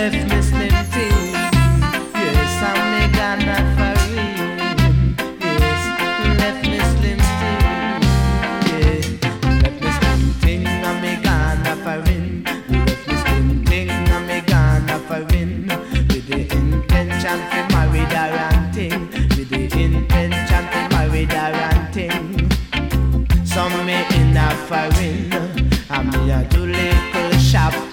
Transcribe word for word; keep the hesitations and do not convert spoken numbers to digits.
left me slim thing. Yes, I'm me Ghana foreign. Yes, left me slim thing. Yeah, left me slim thing. I'm me Ghana foreign. Left me slim thing. I'm me Ghana foreign. With the intention to marry the ranting. With the intention to marry the ranting. Some me in a foreign. I'm me a do little shop.